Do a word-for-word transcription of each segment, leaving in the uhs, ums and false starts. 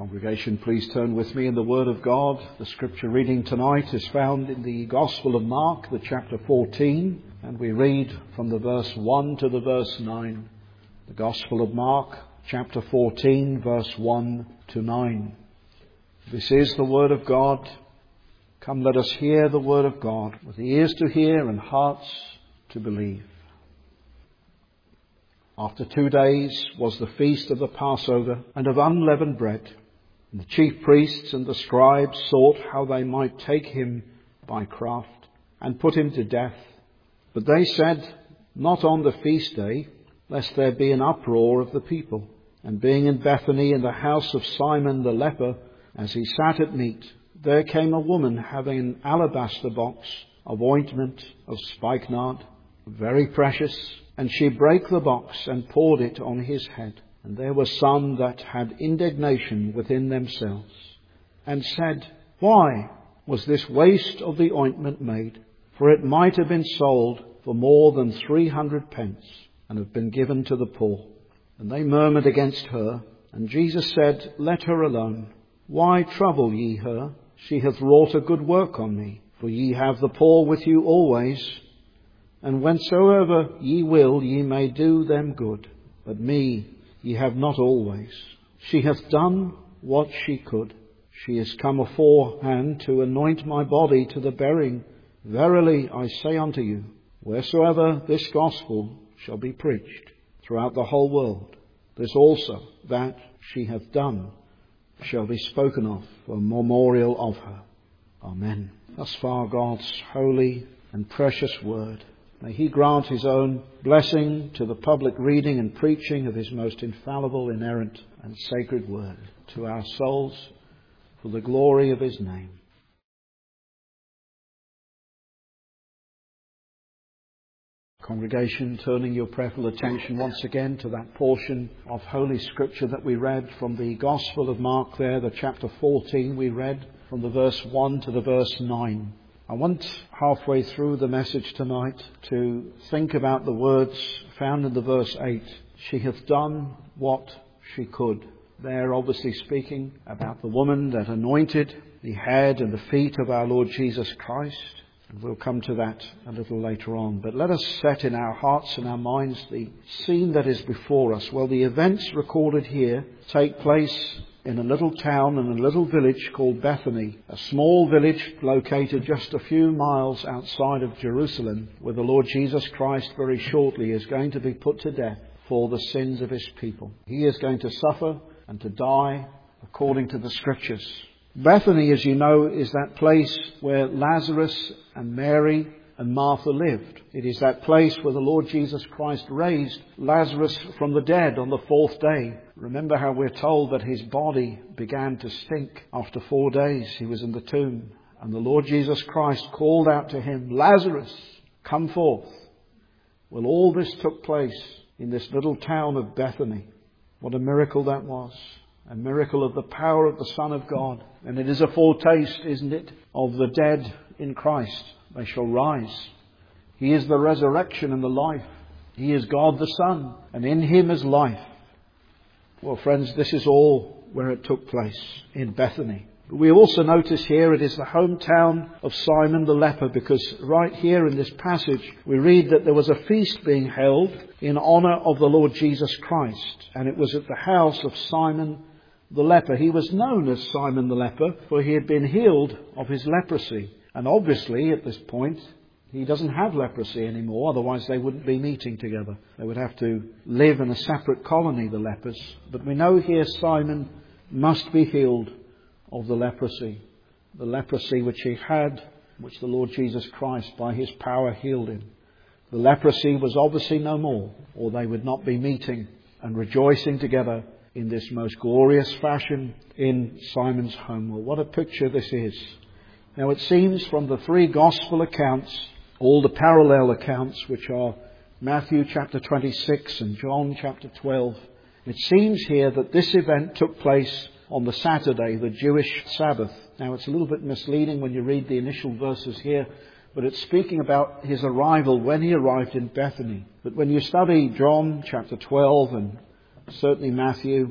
Congregation, please turn with me in the Word of God. The scripture reading tonight is found in the Gospel of Mark, the chapter fourteen, and we read from the verse one to the verse nine. The Gospel of Mark, chapter fourteen, verse one to nine. This is the Word of God. Come, let us hear the Word of God, with ears to hear and hearts to believe. After two days was the feast of the Passover and of unleavened bread. And the chief priests and the scribes sought how they might take him by craft and put him to death. But they said, not on the feast day, lest there be an uproar of the people. And being in Bethany in the house of Simon the leper, as he sat at meat, there came a woman having an alabaster box of ointment of spikenard, very precious, and she brake the box and poured it on his head. And there were some that had indignation within themselves, and said, why was this waste of the ointment made? For it might have been sold for more than three hundred pence, and have been given to the poor. And they murmured against her. And Jesus said, let her alone. Why trouble ye her? She hath wrought a good work on me. For ye have the poor with you always, and whensoever ye will, ye may do them good. But me ye have not always. She hath done what she could. She is come aforehand to anoint my body to the burying. Verily I say unto you, wheresoever this gospel shall be preached throughout the whole world, this also that she hath done shall be spoken of for a memorial of her. Amen. Thus far God's holy and precious word. May he grant his own blessing to the public reading and preaching of his most infallible, inerrant and sacred word to our souls for the glory of his name. Congregation, turning your prayerful attention once again to that portion of Holy Scripture that we read from the Gospel of Mark there, the chapter fourteen we read from the verse one to the verse nine. I want halfway through the message tonight to think about the words found in the verse eight. She hath done what she could. They're obviously speaking about the woman that anointed the head and the feet of our Lord Jesus Christ. And we'll come to that a little later on. But let us set in our hearts and our minds the scene that is before us. Well, the events recorded here take place in a little town and a little village called Bethany, a small village located just a few miles outside of Jerusalem, where the Lord Jesus Christ very shortly is going to be put to death for the sins of his people. He is going to suffer and to die according to the Scriptures. Bethany, as you know, is that place where Lazarus and Mary and Martha lived. It is that place where the Lord Jesus Christ raised Lazarus from the dead on the fourth day. Remember how we're told that his body began to stink after four days. He was in the tomb. And the Lord Jesus Christ called out to him, Lazarus, come forth. Well, all this took place in this little town of Bethany. What a miracle that was. A miracle of the power of the Son of God. And it is a foretaste, isn't it, of the dead in Christ. They shall rise. He is the resurrection and the life. He is God the Son, and in him is life. Well, friends, this is all where it took place, in Bethany. But we also notice here it is the hometown of Simon the leper, because right here in this passage we read that there was a feast being held in honour of the Lord Jesus Christ. And it was at the house of Simon the leper. He was known as Simon the leper, for he had been healed of his leprosy. And obviously, at this point, he doesn't have leprosy anymore, otherwise they wouldn't be meeting together. They would have to live in a separate colony, the lepers. But we know here Simon must be healed of the leprosy. The leprosy which he had, which the Lord Jesus Christ, by his power, healed him. The leprosy was obviously no more, or they would not be meeting and rejoicing together in this most glorious fashion in Simon's home. Well, what a picture this is. Now it seems from the three gospel accounts, all the parallel accounts, which are Matthew chapter twenty-six and John chapter twelve, it seems here that this event took place on the Saturday, the Jewish Sabbath. Now it's a little bit misleading when you read the initial verses here, but it's speaking about his arrival when he arrived in Bethany. But when you study John chapter twelve and certainly Matthew,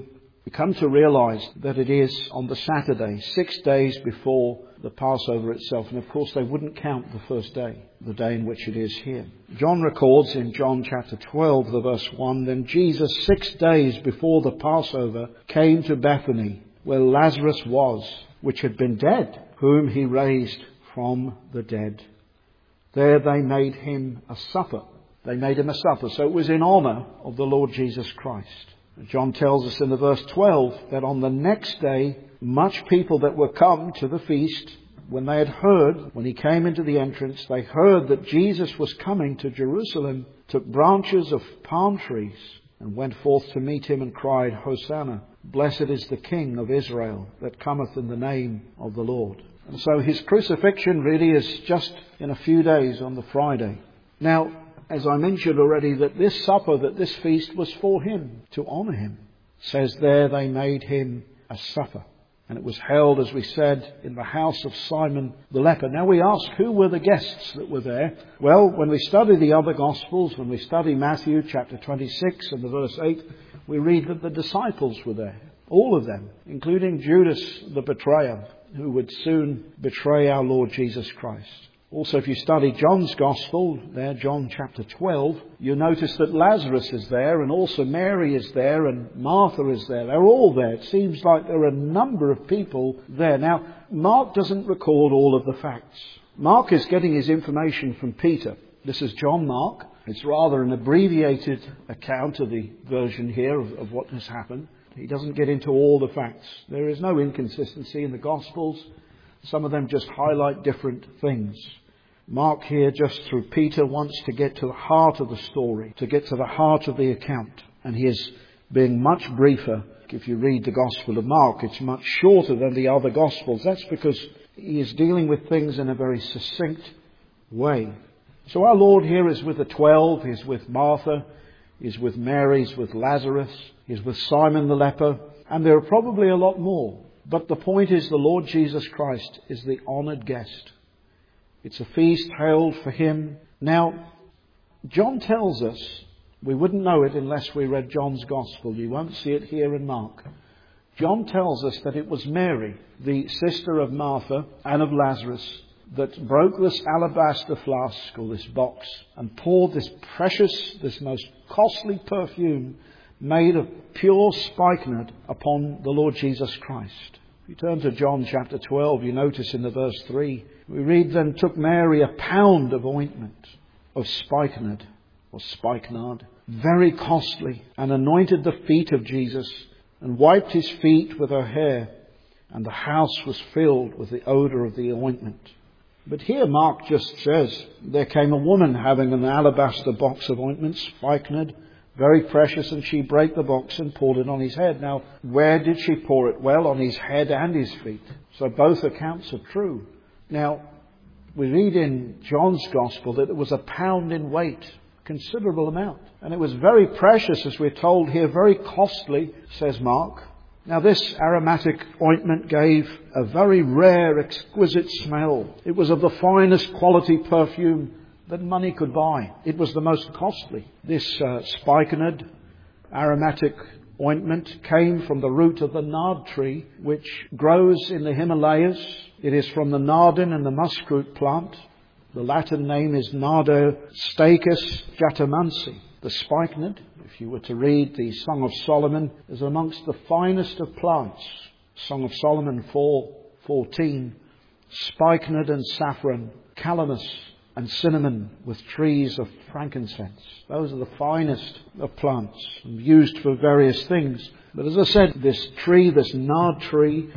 You come to realize that it is on the Saturday, six days before the Passover itself. And of course they wouldn't count the first day, the day in which it is here. John records in John chapter twelve, the verse one, then Jesus, six days before the Passover, came to Bethany, where Lazarus was, which had been dead, whom he raised from the dead. There they made him a supper. They made him a supper. So it was in honour of the Lord Jesus Christ. John tells us in the verse twelve that on the next day, much people that were come to the feast, when they had heard, when he came into the entrance, they heard that Jesus was coming to Jerusalem, took branches of palm trees and went forth to meet him and cried, Hosanna, blessed is the King of Israel that cometh in the name of the Lord. And so his crucifixion really is just in a few days on the Friday. Now, as I mentioned already, that this supper, that this feast was for him, to honour him. It says there they made him a supper. And it was held, as we said, in the house of Simon the leper. Now we ask, who were the guests that were there? Well, when we study the other Gospels, when we study Matthew chapter twenty-six and the verse eight, we read that the disciples were there. All of them, including Judas the betrayer, who would soon betray our Lord Jesus Christ. Also, if you study John's Gospel, there, John chapter twelve, you notice that Lazarus is there, and also Mary is there, and Martha is there. They're all there. It seems like there are a number of people there. Now, Mark doesn't record all of the facts. Mark is getting his information from Peter. This is John Mark. It's rather an abbreviated account of the version here of, of what has happened. He doesn't get into all the facts. There is no inconsistency in the Gospels. Some of them just highlight different things. Mark here, just through Peter, wants to get to the heart of the story, to get to the heart of the account. And he is being much briefer. If you read the Gospel of Mark, it's much shorter than the other Gospels. That's because he is dealing with things in a very succinct way. So our Lord here is with the twelve. He's with Martha. He's with Mary. He's with Lazarus. He's with Simon the leper. And there are probably a lot more. But the point is, the Lord Jesus Christ is the honoured guest. It's a feast held for him. Now, John tells us, we wouldn't know it unless we read John's Gospel. You won't see it here in Mark. John tells us that it was Mary, the sister of Martha and of Lazarus, that broke this alabaster flask or this box and poured this precious, this most costly perfume made of pure spikenard upon the Lord Jesus Christ. If you turn to John chapter twelve, you notice in the verse three, we read, then took Mary a pound of ointment of spikenard, or spikenard, very costly, and anointed the feet of Jesus, and wiped his feet with her hair, and the house was filled with the odour of the ointment. But here Mark just says, there came a woman having an alabaster box of ointment, spikenard, very precious, and she brake the box and poured it on his head. Now, where did she pour it? Well, on his head and his feet. So both accounts are true. Now, we read in John's Gospel that it was a pound in weight, considerable amount. And it was very precious, as we're told here, very costly, says Mark. Now, this aromatic ointment gave a very rare, exquisite smell. It was of the finest quality perfume that money could buy. It was the most costly. This uh, spikenard, aromatic ointment came from the root of the nard tree, which grows in the Himalayas. It is from the nardin and the muskroot plant. The Latin name is Nardo Stachys jatamansi. The spikenard, if you were to read the Song of Solomon, is amongst the finest of plants. Song of Solomon four fourteen. Spikenard and saffron, calamus and cinnamon with trees of frankincense. Those are the finest of plants, used for various things. But as I said, this tree, this nard tree,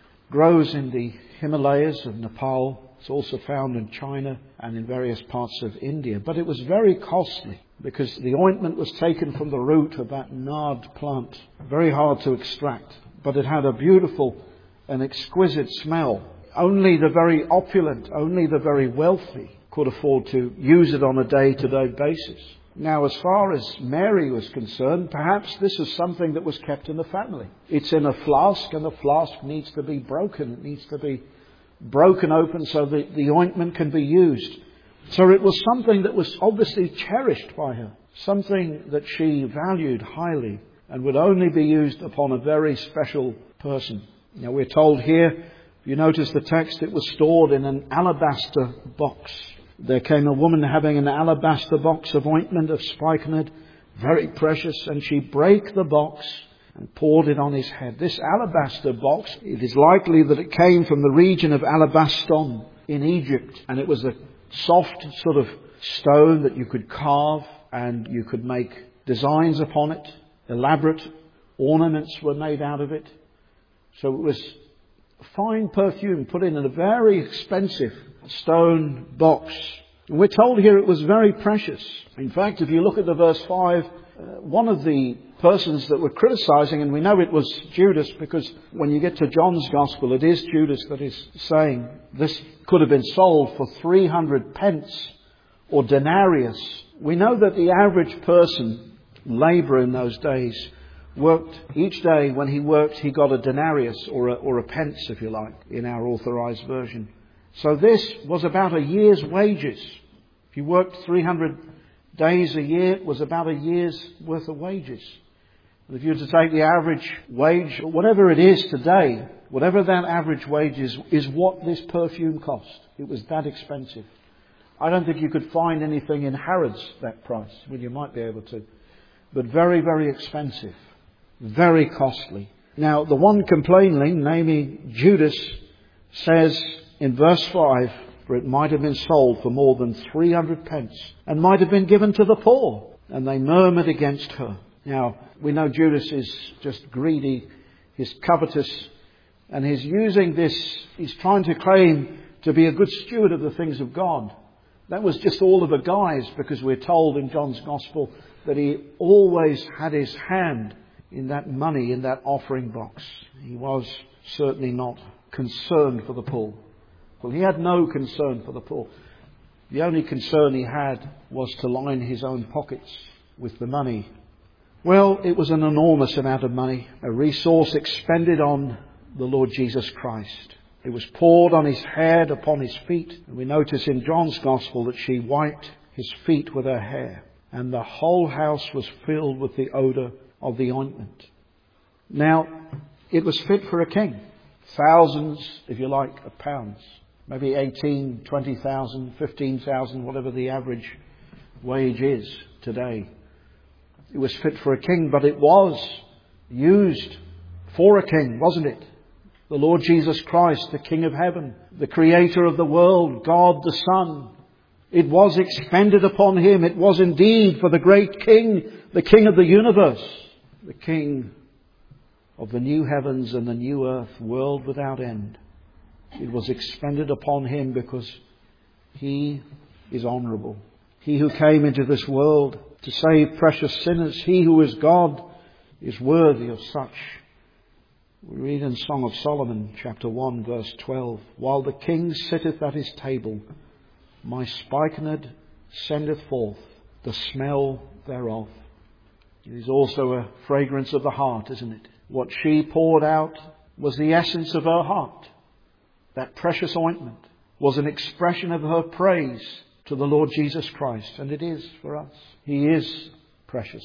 grows in the Himalayas of Nepal. It's also found in China and in various parts of India. But it was very costly because the ointment was taken from the root of that nard plant. Very hard to extract. But it had a beautiful and exquisite smell. Only the very opulent, only the very wealthy could afford to use it on a day-to-day basis. Now, as far as Mary was concerned, perhaps this is something that was kept in the family. It's in a flask, and the flask needs to be broken. It needs to be broken open so that the ointment can be used. So it was something that was obviously cherished by her, something that she valued highly. and would only be used upon a very special person. Now we're told here, if you notice the text, it was stored in an alabaster box. There came a woman having an alabaster box of ointment of spikenard, very precious, and she brake the box and poured it on his head. This alabaster box, it is likely that it came from the region of Alabaston in Egypt, and it was a soft sort of stone that you could carve and you could make designs upon it. Elaborate ornaments were made out of it. So it was fine perfume put in in a very expensive stone box. And we're told here it was very precious. In fact, if you look at the verse five, uh, one of the persons that were criticizing, and we know it was Judas, because when you get to John's Gospel, it is Judas that is saying this could have been sold for three hundred pence or denarius. We know that the average person, labourer in those days, worked each day. When he worked, he got a denarius, or a, or a pence, if you like, in our authorised version. So this was about a year's wages. If you worked three hundred days a year, it was about a year's worth of wages. And if you were to take the average wage, whatever it is today, whatever that average wage is, is what this perfume cost. It was that expensive. I don't think you could find anything in Harrods that price. Well, you might be able to. But very, very expensive. Very costly. Now, the one complaining, namely Judas, says in verse five, for it might have been sold for more than three hundred pence and might have been given to the poor. And they murmured against her. Now, we know Judas is just greedy. He's covetous. And he's using this, he's trying to claim to be a good steward of the things of God. That was just all of a guise, because we're told in John's Gospel that he always had his hand in that money, in that offering box. He was certainly not concerned for the poor. Well, he had no concern for the poor. The only concern he had was to line his own pockets with the money. Well, it was an enormous amount of money, a resource expended on the Lord Jesus Christ. It was poured on his head, upon his feet. And we notice in John's Gospel that she wiped his feet with her hair. And the whole house was filled with the odour of the ointment. Now, it was fit for a king. Thousands, if you like, of pounds. Maybe eighteen, twenty thousand, fifteen thousand, whatever the average wage is today. It was fit for a king, but it was used for a king, wasn't it? The Lord Jesus Christ, the King of heaven, the Creator of the world, God the Son. It was expended upon him. It was indeed for the great King, the King of the universe, the King of the new heavens and the new earth, world without end. It was expended upon him because he is honourable. He who came into this world to save precious sinners, he who is God, is worthy of such. We read in Song of Solomon, chapter one, verse twelve, while the king sitteth at his table, my spikenard sendeth forth the smell thereof. It is also a fragrance of the heart, isn't it? What she poured out was the essence of her heart. That precious ointment was an expression of her praise to the Lord Jesus Christ. And it is for us. He is precious.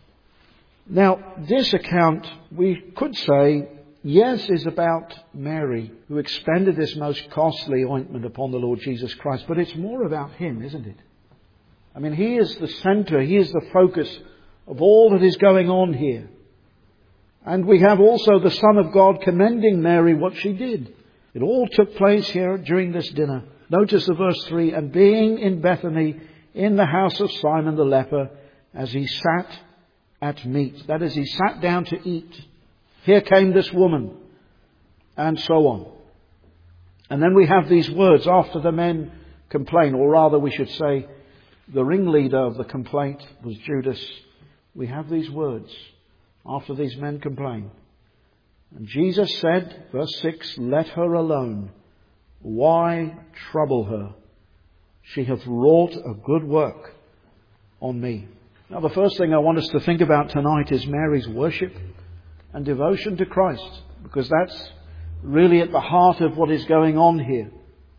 Now, this account, we could say, yes, is about Mary, who expended this most costly ointment upon the Lord Jesus Christ. But it's more about him, isn't it? I mean, he is the centre, he is the focus of all that is going on here. And we have also the Son of God commending Mary what she did. It all took place here during this dinner. Notice the verse three, and being in Bethany, in the house of Simon the leper, as he sat at meat. That is, he sat down to eat. Here came this woman, and so on. And then we have these words after the men complain, or rather we should say the ringleader of the complaint was Judas. We have these words after these men complain. And Jesus said, verse six, let her alone. Why trouble her? She hath wrought a good work on me. Now the first thing I want us to think about tonight is Mary's worship and devotion to Christ, because that's really at the heart of what is going on here.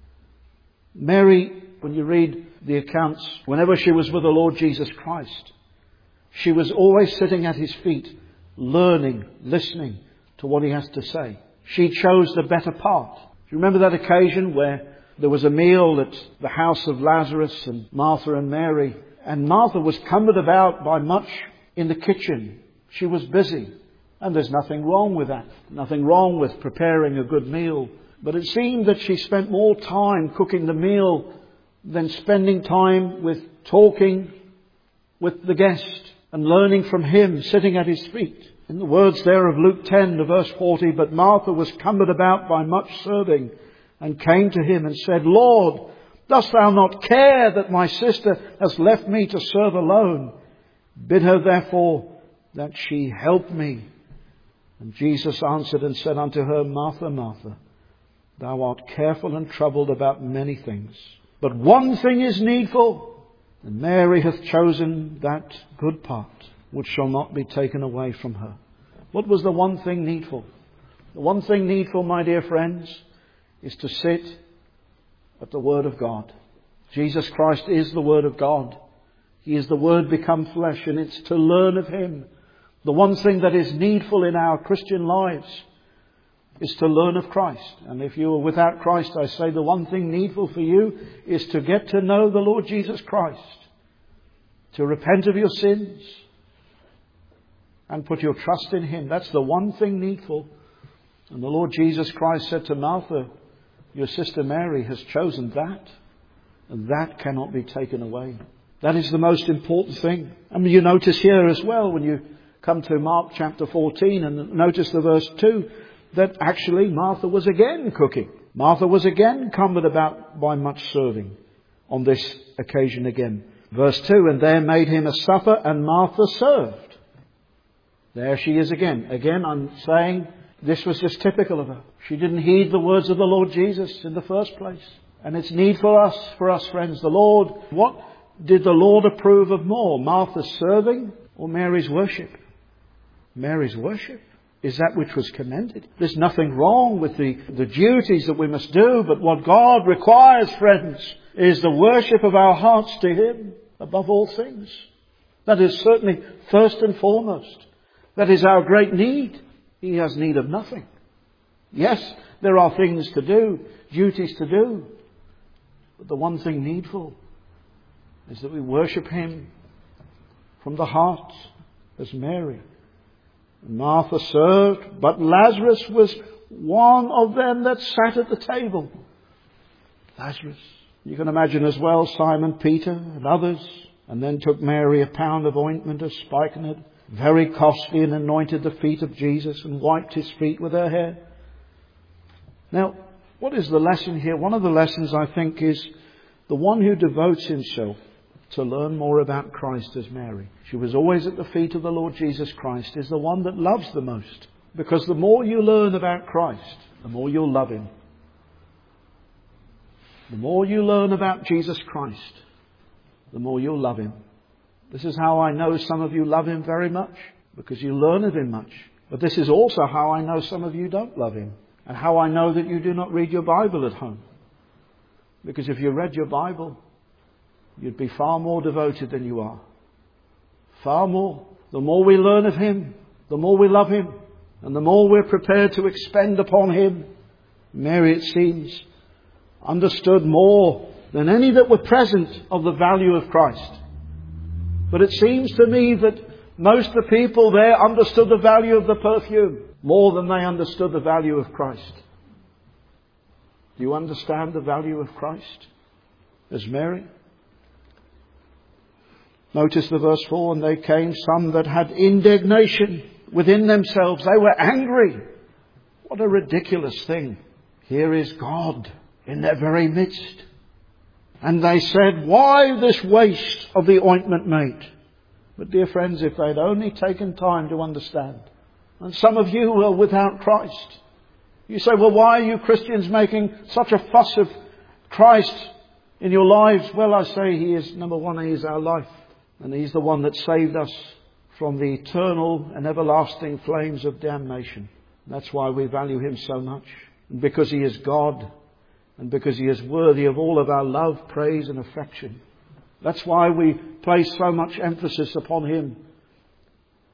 Mary, when you read the accounts, whenever she was with the Lord Jesus Christ, she was always sitting at his feet, learning, listening to what he has to say. She chose the better part. Do you remember that occasion where there was a meal at the house of Lazarus and Martha and Mary? And Martha was cumbered about by much in the kitchen. She was busy. And there's nothing wrong with that. Nothing wrong with preparing a good meal. But it seemed that she spent more time cooking the meal than spending time with talking with the guest and learning from him, sitting at his feet. In the words there of Luke ten, verse forty, but Martha was cumbered about by much serving and came to him and said, Lord, dost thou not care that my sister has left me to serve alone? Bid her therefore that she help me. And Jesus answered and said unto her, Martha, Martha, thou art careful and troubled about many things, but one thing is needful, and Mary hath chosen that good part, which shall not be taken away from her. What was the one thing needful? The one thing needful, my dear friends, is to sit at the Word of God. Jesus Christ is the Word of God. He is the Word become flesh, and it's to learn of Him. The one thing that is needful in our Christian lives is to learn of Christ. And if you are without Christ, I say the one thing needful for you is to get to know the Lord Jesus Christ, to repent of your sins and put your trust in Him. That's the one thing needful. And the Lord Jesus Christ said to Martha, your sister Mary has chosen that, and that cannot be taken away. That is the most important thing. I mean, you notice here as well, when you come to Mark chapter fourteen and notice the verse two, that actually Martha was again cooking. Martha was again cumbered about by much serving on this occasion again. Verse two, and there made him a supper, and Martha served. There she is again. Again, I'm saying this was just typical of her. She didn't heed the words of the Lord Jesus in the first place. And it's need for us, for us friends, the Lord, what did the Lord approve of more? Martha's serving or Mary's worship? Mary's worship is that which was commended. There's nothing wrong with the, the duties that we must do, but what God requires, friends, is the worship of our hearts to Him above all things. That is certainly first and foremost. That is our great need. He has need of nothing. Yes, there are things to do, duties to do, but the one thing needful is that we worship Him from the heart as Mary. Martha served, but Lazarus was one of them that sat at the table. Lazarus. You can imagine as well Simon Peter and others. And then took Mary a pound of ointment of spikenard, very costly, and anointed the feet of Jesus and wiped His feet with her hair. Now, what is the lesson here? One of the lessons, I think, is the one who devotes himself to learn more about Christ as Mary. She was always at the feet of the Lord Jesus Christ, is the one that loves the most. Because the more you learn about Christ, the more you'll love Him. The more you learn about Jesus Christ, the more you'll love Him. This is how I know some of you love Him very much, because you learn of Him much. But this is also how I know some of you don't love Him, and how I know that you do not read your Bible at home. Because if you read your Bible, you'd be far more devoted than you are. Far more. The more we learn of Him, the more we love Him, and the more we're prepared to expend upon Him. Mary, it seems, understood more than any that were present of the value of Christ. But it seems to me that most of the people there understood the value of the perfume more than they understood the value of Christ. Do you understand the value of Christ as Mary? Notice the verse four, and they came some that had indignation within themselves. They were angry. What a ridiculous thing. Here is God in their very midst. And they said, why this waste of the ointment made? But dear friends, if they'd only taken time to understand. And some of you are without Christ. You say, well, why are you Christians making such a fuss of Christ in your lives? Well, I say He is, number one, He is our life. And He's the one that saved us from the eternal and everlasting flames of damnation. That's why we value Him so much. And because He is God. And because He is worthy of all of our love, praise and affection. That's why we place so much emphasis upon Him.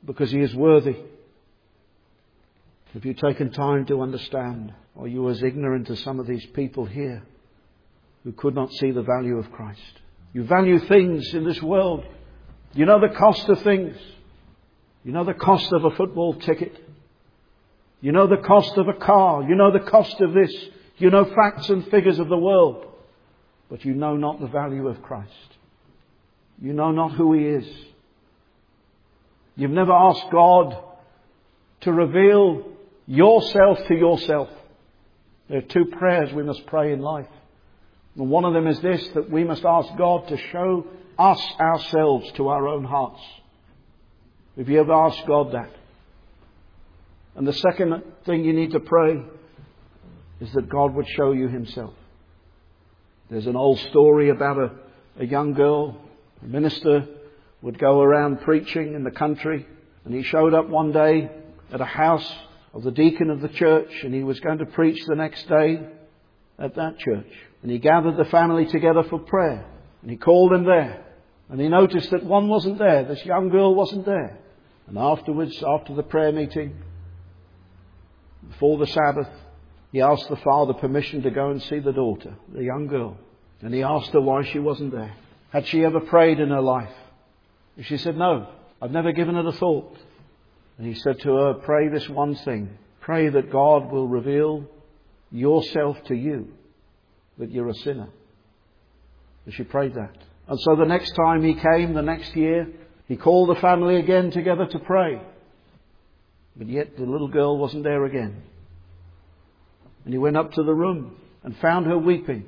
because He is worthy. Have you taken time to understand? Or are you as ignorant as some of these people here who could not see the value of Christ? You value things in this world. You know the cost of things. You know the cost of a football ticket. You know the cost of a car. You know the cost of this. You know facts and figures of the world. But you know not the value of Christ. You know not who He is. You've never asked God to reveal yourself to yourself. There are two prayers we must pray in life. And one of them is this, that we must ask God to show us ourselves to our own hearts. Have you ever asked God that? And the second thing you need to pray is that God would show you Himself. There's an old story about a, a young girl. A minister would go around preaching in the country, and he showed up one day at a house of the deacon of the church, and he was going to preach the next day at that church. And he gathered the family together for prayer, and he called them there. And he noticed that one wasn't there. This young girl wasn't there. And afterwards, after the prayer meeting, before the Sabbath, he asked the father permission to go and see the daughter, the young girl. And he asked her why she wasn't there. Had she ever prayed in her life? And she said, no, I've never given it a thought. And he said to her, pray this one thing. Pray that God will reveal yourself to you, that you're a sinner. And she prayed that. And so the next time he came, the next year, he called the family again together to pray. But yet the little girl wasn't there again. And he went up to the room and found her weeping.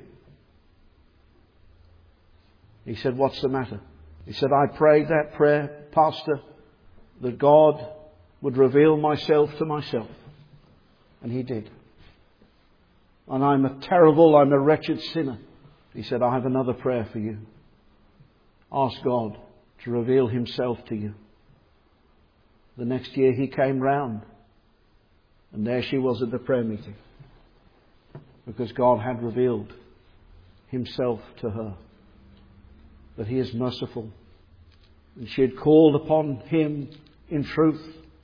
He said, what's the matter? He said, I prayed that prayer, Pastor, that God would reveal myself to myself. And He did. And I'm a terrible, I'm a wretched sinner. He said, I have another prayer for you. Ask God to reveal Himself to you. The next year he came round, and there she was at the prayer meeting, because God had revealed Himself to her, that He is merciful. And she had called upon Him in truth.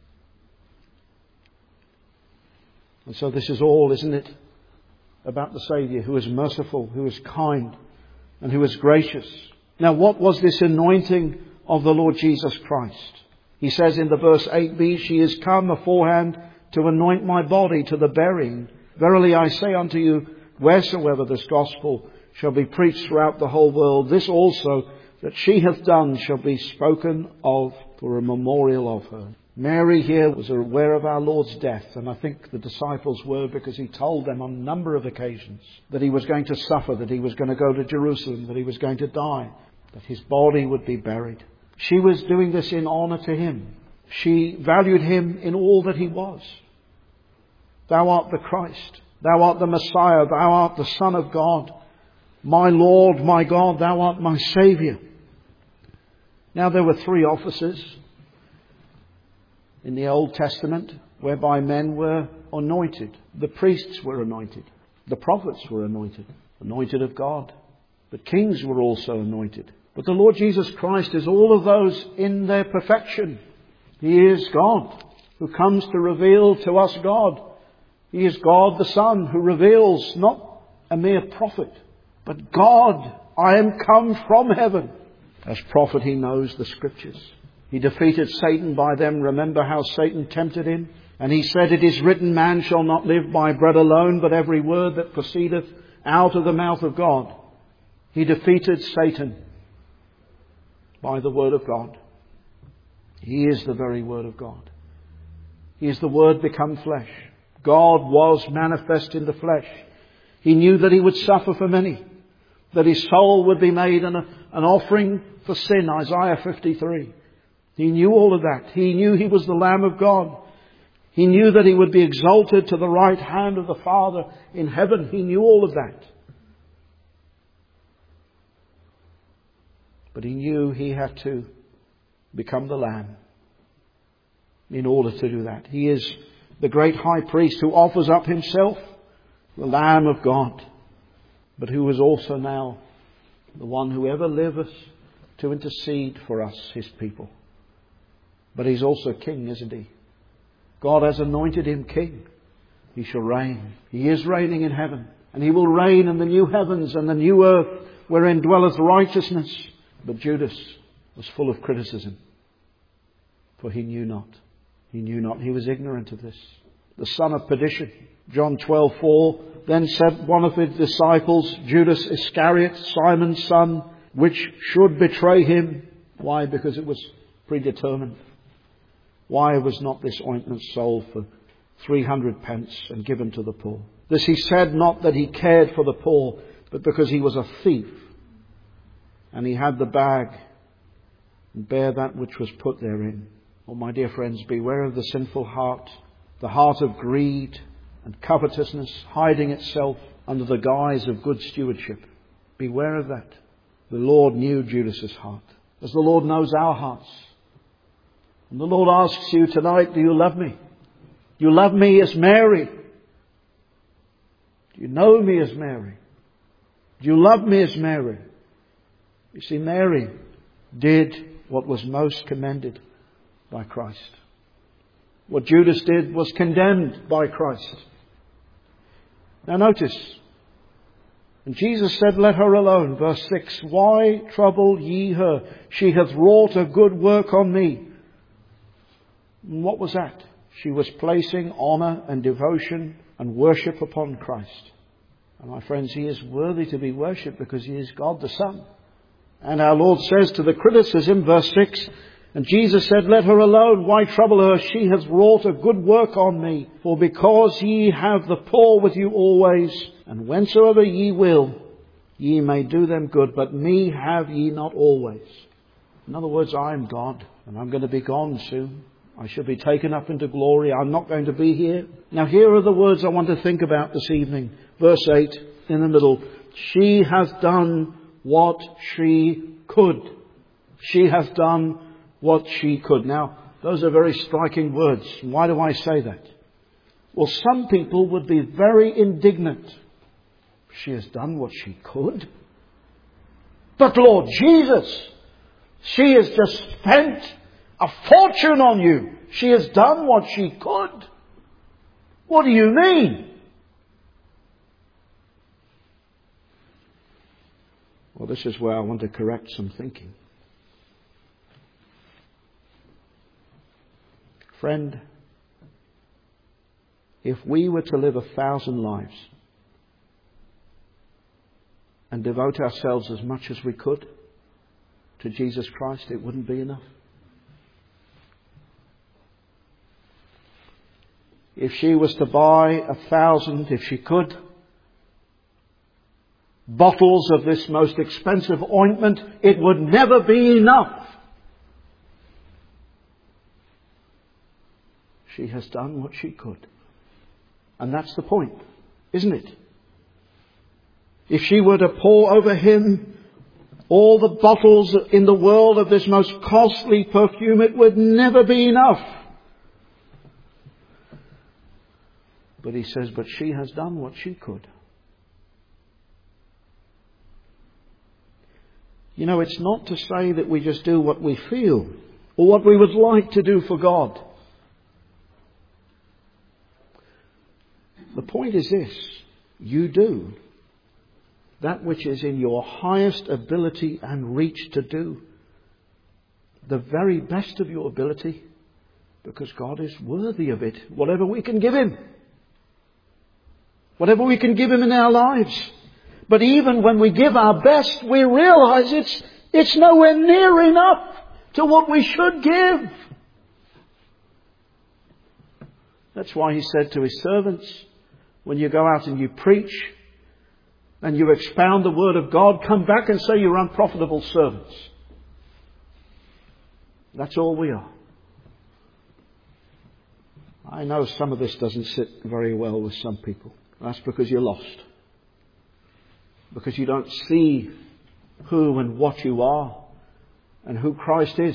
And so this is all, isn't it, about the Saviour who is merciful, who is kind, and who is gracious. Now, what was this anointing of the Lord Jesus Christ? He says in the verse eight b, she is come aforehand to anoint my body to the burying. Verily I say unto you, wheresoever this gospel shall be preached throughout the whole world, this also that she hath done shall be spoken of for a memorial of her. Mary here was aware of our Lord's death, and I think the disciples were, because He told them on a number of occasions that He was going to suffer, that He was going to go to Jerusalem, that He was going to die, that His body would be buried. She was doing this in honour to Him. She valued Him in all that He was. Thou art the Christ. Thou art the Messiah. Thou art the Son of God. My Lord, my God, Thou art my Saviour. Now there were three offices in the Old Testament whereby men were anointed. The priests were anointed. The prophets were anointed. Anointed of God. But kings were also anointed. But the Lord Jesus Christ is all of those in their perfection. He is God who comes to reveal to us God. He is God the Son who reveals, not a mere prophet, but God, I am come from heaven. As prophet He knows the Scriptures. He defeated Satan by them. Remember how Satan tempted Him? And He said, it is written, man shall not live by bread alone, but every word that proceedeth out of the mouth of God. He defeated Satan by the Word of God. He is the very Word of God. He is the Word become flesh. God was manifest in the flesh. He knew that He would suffer for many, that His soul would be made an, an offering for sin, Isaiah fifty-three. He knew all of that. He knew He was the Lamb of God. He knew that He would be exalted to the right hand of the Father in heaven. He knew all of that. But He knew He had to become the Lamb in order to do that. He is the great high priest who offers up Himself, the Lamb of God, but who is also now the one who ever liveth to intercede for us, His people. But He's also King, isn't He? God has anointed Him King. He shall reign. He is reigning in heaven. And He will reign in the new heavens and the new earth wherein dwelleth righteousness. But Judas was full of criticism. For he knew not. He knew not. He was ignorant of this. The son of perdition. John twelve four. Then said one of His disciples, Judas Iscariot, Simon's son, which should betray Him. Why? Because it was predetermined. Why was not this ointment sold for three hundred pence and given to the poor? This He said not that He cared for the poor, but because He was a thief. And He had the bag and bare that which was put therein. Oh, my dear friends, beware of the sinful heart, the heart of greed and covetousness, hiding itself under the guise of good stewardship. Beware of that. The Lord knew Judas's heart, as the Lord knows our hearts. And the Lord asks you tonight, do you love me? Do you love me as Mary? Do you know me as Mary? Do you love me as Mary? You see, Mary did what was most commended by Christ. What Judas did was condemned by Christ. Now notice, and Jesus said, let her alone. Verse six, why trouble ye her? She hath wrought a good work on me. And what was that? She was placing honour and devotion and worship upon Christ. And my friends, He is worthy to be worshipped because He is God the Son. And our Lord says to the criticism, verse six, and Jesus said, let her alone. Why trouble her? She has wrought a good work on me. For because ye have the poor with you always, and whensoever ye will, ye may do them good. But me have ye not always. In other words, I am God, and I'm going to be gone soon. I shall be taken up into glory. I'm not going to be here. Now here are the words I want to think about this evening. Verse eight in the middle. She has done what she could. She has done what she could. Now, those are very striking words. Why do I say that? Well, some people would be very indignant. She has done what she could. But Lord Jesus, she has just spent a fortune on you. She has done what she could. What do you mean? Well, this is where I want to correct some thinking. Friend, if we were to live a thousand lives and devote ourselves as much as we could to Jesus Christ, it wouldn't be enough. If she was to buy a thousand, if she could, bottles of this most expensive ointment, it would never be enough. She has done what she could. And that's the point, isn't it? If she were to pour over Him all the bottles in the world of this most costly perfume, it would never be enough. But He says, but she has done what she could. You know, it's not to say that we just do what we feel or what we would like to do for God. The point is this: you do that which is in your highest ability and reach to do. The very best of your ability, because God is worthy of it. Whatever we can give Him. Whatever we can give Him in our lives. But even when we give our best, we realize it's, it's nowhere near enough to what we should give. That's why He said to His servants, when you go out and you preach and you expound the Word of God, come back and say you're unprofitable servants. That's all we are. I know some of this doesn't sit very well with some people. That's because you're lost. Because you don't see who and what you are and who Christ is.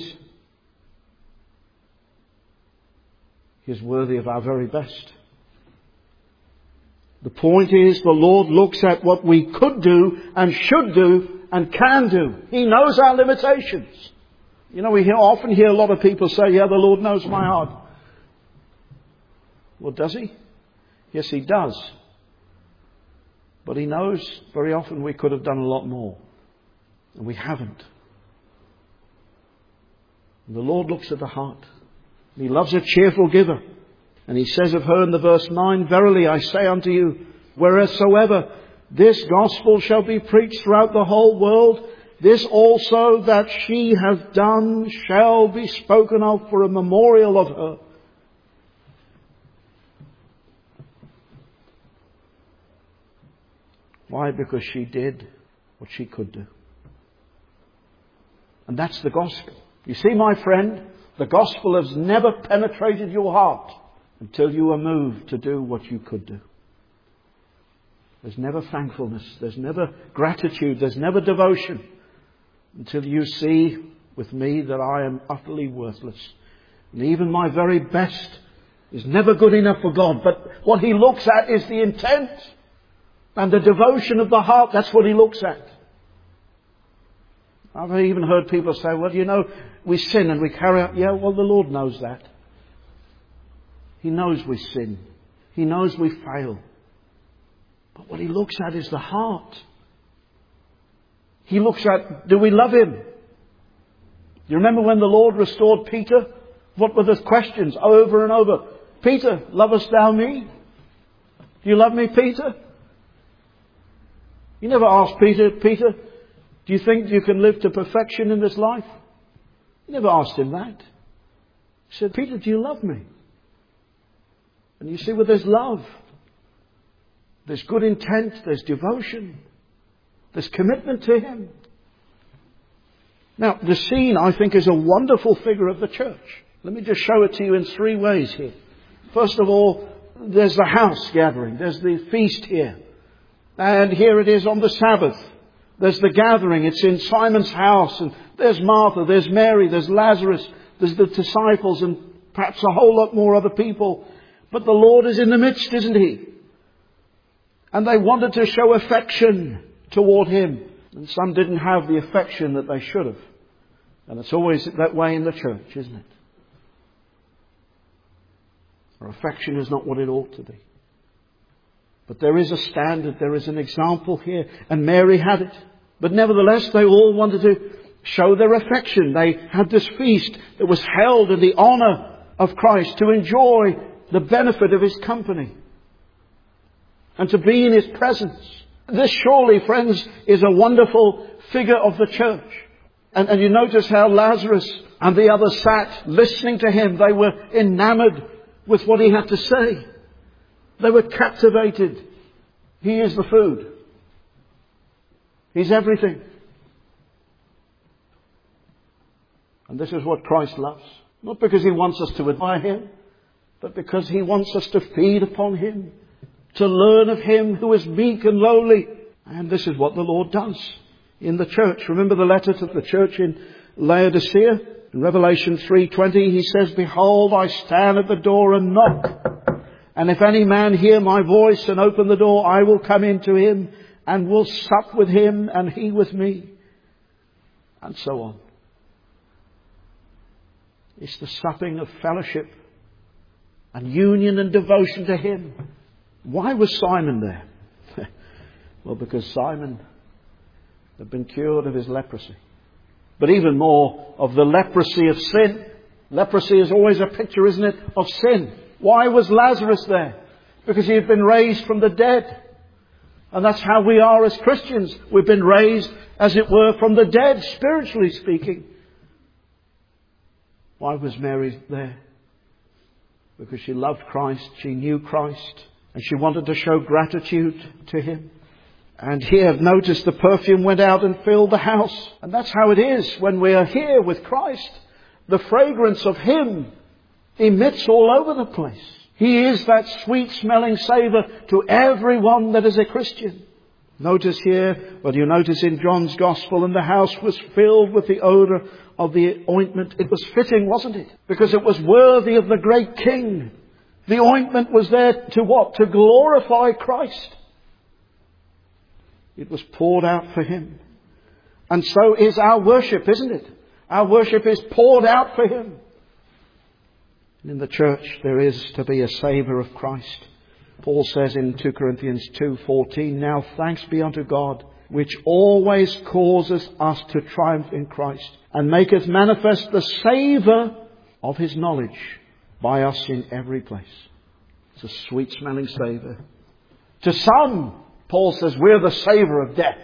He is worthy of our very best. The point is, the Lord looks at what we could do and should do and can do. He knows our limitations. You know, we hear, often hear a lot of people say, yeah, the Lord knows my heart. Well, does He? Yes, He does. But He knows very often we could have done a lot more. And we haven't. And the Lord looks at the heart. He loves a cheerful giver. And He says of her in the verse nine, verily I say unto you, wheresoever this gospel shall be preached throughout the whole world, this also that she hath done shall be spoken of for a memorial of her. Why? Because she did what she could do. And that's the gospel. You see, my friend, the gospel has never penetrated your heart until you are moved to do what you could do. There's never thankfulness. There's never gratitude. There's never devotion until you see with me that I am utterly worthless. And even my very best is never good enough for God. But what He looks at is the intent and the devotion of the heart. That's what He looks at. I've even heard people say, well, you know, we sin and we carry out. Yeah, well, the Lord knows that. He knows we sin. He knows we fail. But what He looks at is the heart. He looks at, do we love Him? You remember when the Lord restored Peter? What were the questions over and over? Peter, lovest thou me? Do you love me, Peter? You never asked Peter, Peter, do you think you can live to perfection in this life? You never asked him that. He said, Peter, do you love me? And you see, where there's love, there's good intent, there's devotion, there's commitment to Him. Now, the scene, I think, is a wonderful figure of the church. Let me just show it to you in three ways here. First of all, there's the house gathering. There's the feast here. And here it is on the Sabbath. There's the gathering. It's in Simon's house. And there's Martha, there's Mary, there's Lazarus, there's the disciples, and perhaps a whole lot more other people. But the Lord is in the midst, isn't He? And they wanted to show affection toward Him. And some didn't have the affection that they should have. And it's always that way in the church, isn't it? Our affection is not what it ought to be. But there is a standard, there is an example here. And Mary had it. But nevertheless, they all wanted to show their affection. They had this feast that was held in the honour of Christ, to enjoy the benefit of His company and to be in His presence. This surely, friends, is a wonderful figure of the church. And, and you notice how Lazarus and the others sat listening to Him. They were enamored with what He had to say. They were captivated. He is the food. He's everything. And this is what Christ loves. Not because He wants us to admire Him, but because He wants us to feed upon Him, to learn of Him who is meek and lowly. And this is what the Lord does in the church. Remember the letter to the church in Laodicea? In Revelation three twenty, He says, behold, I stand at the door and knock. And if any man hear my voice and open the door, I will come into him and will sup with him and he with me. And so on. It's the supping of fellowship and union and devotion to Him. Why was Simon there? Well, because Simon had been cured of his leprosy. But even more, of the leprosy of sin. Leprosy is always a picture, isn't it, of sin. Why was Lazarus there? Because he had been raised from the dead. And that's how we are as Christians. We've been raised, as it were, from the dead, spiritually speaking. Why was Mary there? Because she loved Christ, she knew Christ, and she wanted to show gratitude to Him. And here, notice the perfume went out and filled the house. And that's how it is when we are here with Christ. The fragrance of Him emits all over the place. He is that sweet smelling savour to everyone that is a Christian. Notice here, well, you notice in John's Gospel, and the house was filled with the odour of the ointment. It was fitting, wasn't it? Because it was worthy of the great King. The ointment was there to what? To glorify Christ. It was poured out for Him. And so is our worship, isn't it? Our worship is poured out for Him. And in the church there is to be a savour of Christ. Paul says in two Corinthians two fourteen, "Now thanks be unto God, which always causes us to triumph in Christ, and maketh manifest the savour of His knowledge by us in every place." It's a sweet smelling savour. To some, Paul says, we're the savour of death.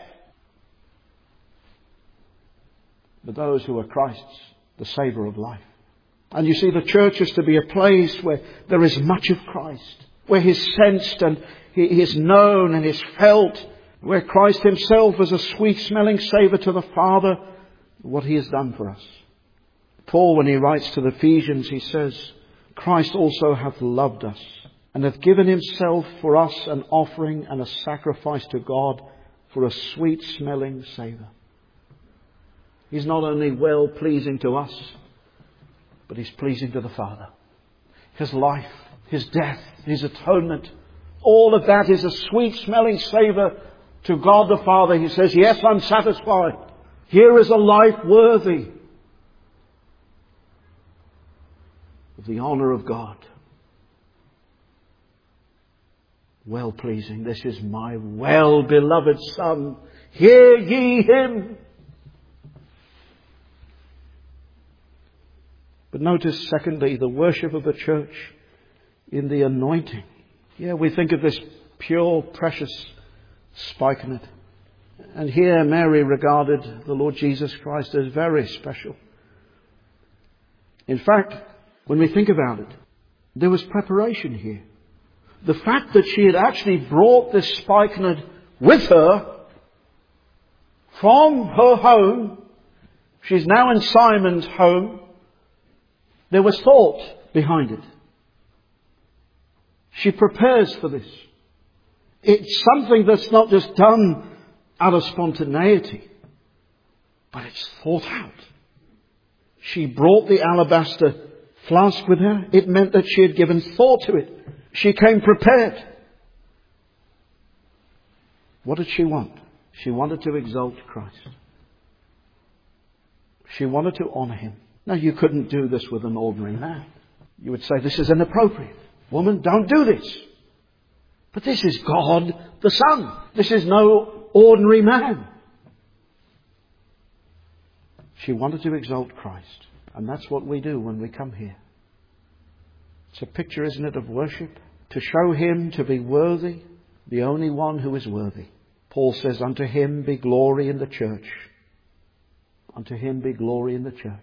But those who are Christ's, the savour of life. And you see, the church is to be a place where there is much of Christ, where He is sensed and He is known and is felt, where Christ Himself is a sweet smelling savour to the Father, what He has done for us. Paul, when he writes to the Ephesians, he says, "Christ also hath loved us, and hath given Himself for us an offering and a sacrifice to God for a sweet smelling savour." He's not only well pleasing to us, but He's pleasing to the Father. His life, His death, His atonement, all of that is a sweet smelling savour to God the Father. He says, yes, I'm satisfied. Here is a life worthy of the honour of God. Well pleasing. This is my well beloved Son. Hear ye Him. But notice, secondly, the worship of the church in the anointing. Yeah, we think of this pure, precious spikenard. And here Mary regarded the Lord Jesus Christ as very special. In fact, when we think about it, there was preparation here. The fact that she had actually brought this spikenard with her from her home, she's now in Simon's home, there was thought behind it. She prepares for this. It's something that's not just done out of spontaneity, but it's thought out. She brought the alabaster flask with her. It meant that she had given thought to it. She came prepared. What did she want? She wanted to exalt Christ. She wanted to honour Him. Now, you couldn't do this with an ordinary man. You would say, this is inappropriate. Woman, don't do this. But this is God the Son. This is no ordinary man. She wanted to exalt Christ. And that's what we do when we come here. It's a picture, isn't it, of worship? To show Him to be worthy, the only one who is worthy. Paul says, unto Him be glory in the church. Unto Him be glory in the church.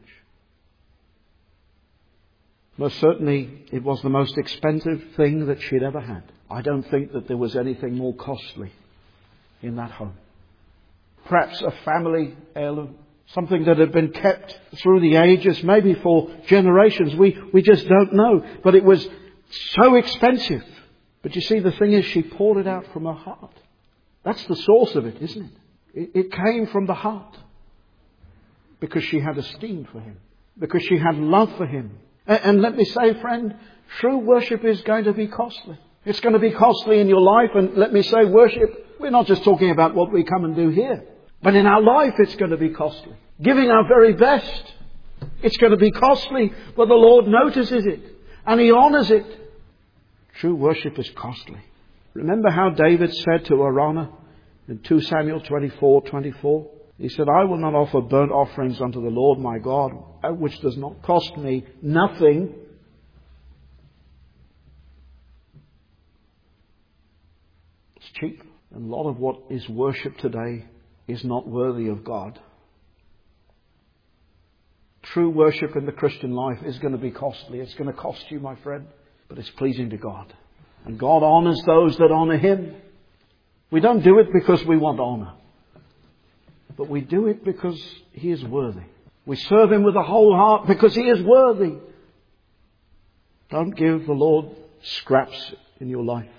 Most certainly, it was the most expensive thing that she'd ever had. I don't think that there was anything more costly in that home. Perhaps a family heirloom. Something that had been kept through the ages, maybe for generations. We, we just don't know. But it was so expensive. But you see, the thing is, she poured it out from her heart. That's the source of it, isn't it? It, it came from the heart. Because she had esteem for Him. Because she had love for Him. And, and let me say, friend, true worship is going to be costly. It's going to be costly in your life. And let me say, worship, we're not just talking about what we come and do here. But in our life, it's going to be costly. Giving our very best, it's going to be costly. But the Lord notices it. And He honours it. True worship is costly. Remember how David said to Araunah in two Samuel twenty-four twenty-four? He said, I will not offer burnt offerings unto the Lord my God, which does not cost me nothing. It's cheap. And a lot of what is worship today is not worthy of God. True worship in the Christian life is going to be costly. It's going to cost you, my friend, but it's pleasing to God. And God honours those that honour Him. We don't do it because we want honour, but we do it because He is worthy. We serve Him with a whole heart because He is worthy. Don't give the Lord scraps in your life,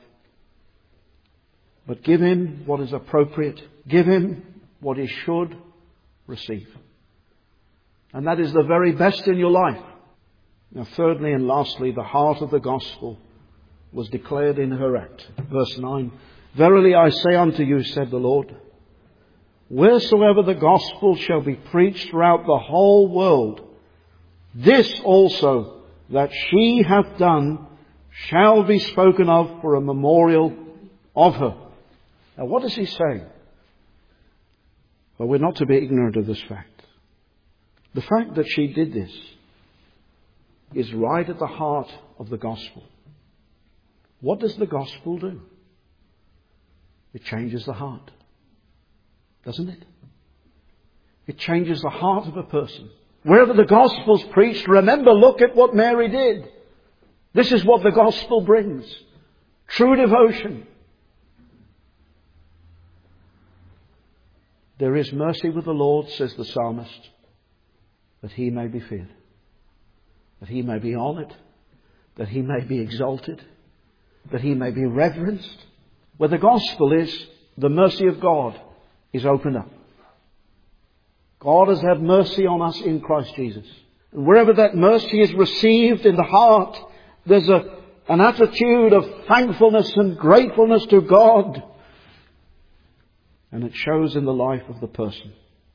but give Him what is appropriate. Give Him what He should receive. And that is the very best in your life. Now, thirdly and lastly, the heart of the gospel was declared in her act. Verse nine, verily I say unto you, said the Lord, wheresoever the gospel shall be preached throughout the whole world, this also that she hath done shall be spoken of for a memorial of her. Now what is he saying? Well, we're not to be ignorant of this fact. The fact that she did this is right at the heart of the gospel. What does the gospel do? It changes the heart, doesn't it? It changes the heart of a person. Wherever the gospel's preached, remember, look at what Mary did. This is what the gospel brings. True devotion. There is mercy with the Lord, says the psalmist, that he may be feared, that he may be honoured, that he may be exalted, that he may be reverenced. Where the gospel is, the mercy of God is opened up. God has had mercy on us in Christ Jesus. And wherever that mercy is received in the heart, there's a, an attitude of thankfulness and gratefulness to God. And it shows in the life of the person.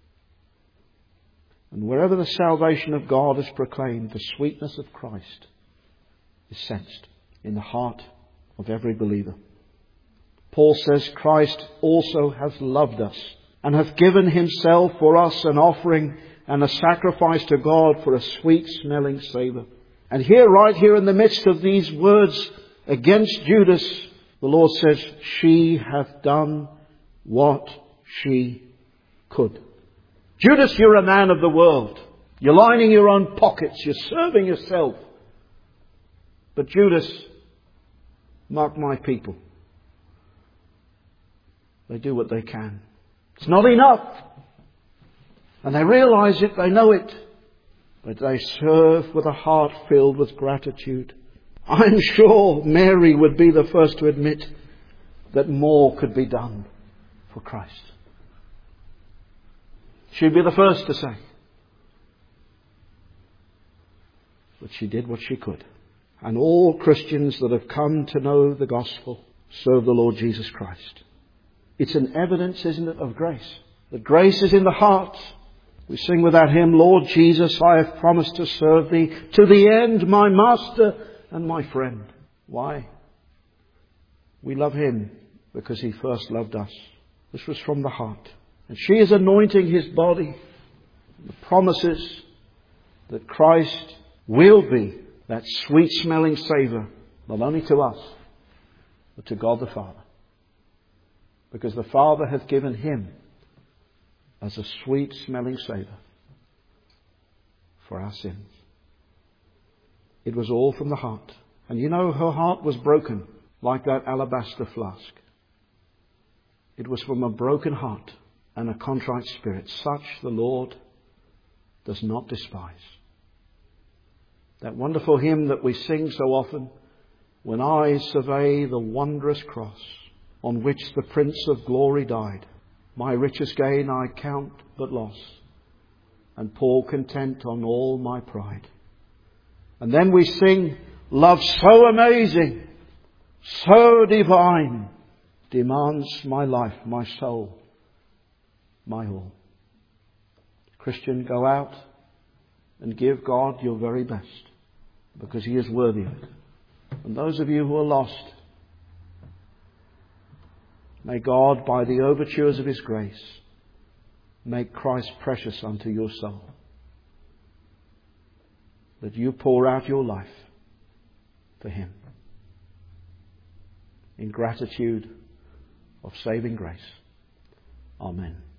And wherever the salvation of God is proclaimed, the sweetness of Christ is sensed in the heart of every believer. Paul says, Christ also hath loved us, and hath given himself for us an offering and a sacrifice to God for a sweet smelling savour. And here, right here in the midst of these words against Judas, the Lord says, she hath done what she could. Judas, you're a man of the world. You're lining your own pockets. You're serving yourself. But Judas, mark my people. They do what they can. It's not enough. And they realize it, they know it. But they serve with a heart filled with gratitude. I'm sure Mary would be the first to admit that more could be done for Christ. She'd be the first to say. But she did what she could. And all Christians that have come to know the gospel serve the Lord Jesus Christ. It's an evidence, isn't it, of grace. That grace is in the heart. We sing with that hymn, Lord Jesus, I have promised to serve thee to the end, my master and my friend. Why? We love him because he first loved us. This was from the heart. And she is anointing his body. The promises that Christ will be that sweet smelling savour, not only to us, but to God the Father. Because the Father hath given him as a sweet smelling savour for our sins. It was all from the heart. And you know, her heart was broken like that alabaster flask. It was from a broken heart and a contrite spirit. Such the Lord does not despise. That wonderful hymn that we sing so often, when I survey the wondrous cross on which the Prince of Glory died, my richest gain I count but loss, and pour content on all my pride. And then we sing, love so amazing, so divine, demands my life, my soul, my all. Christian, go out and give God your very best, because he is worthy of it. And those of you who are lost, may God, by the overtures of his grace, make Christ precious unto your soul. That you pour out your life for him in gratitude of saving grace. Amen.